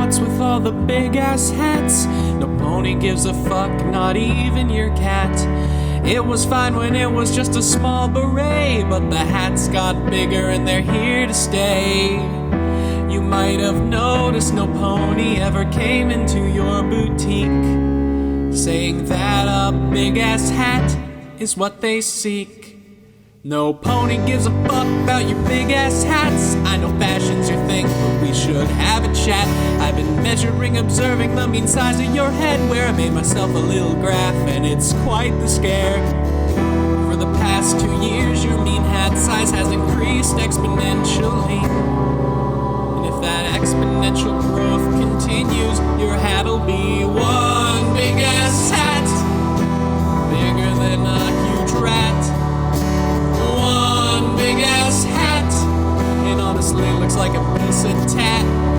What's with all the big ass hats? No pony gives a fuck, not even your cat. It was fine when it was just a small beret, but the hats got bigger and they're here to stay. You might have noticed no pony ever came into your boutique, saying that a big ass hat is what they seek. No pony gives a fuck about your big ass hats. I know fashion's your thing, but we should have a chat. I've been measuring, observing the mean size of your head, where I made myself a little graph, and it's quite the scare. For the past 2 years, your mean hat size has increased exponentially. And if that exponential growth continues, your hat'll be one big ass hat, bigger than a huge rat. Big ass hat, it honestly looks like a piece of tat.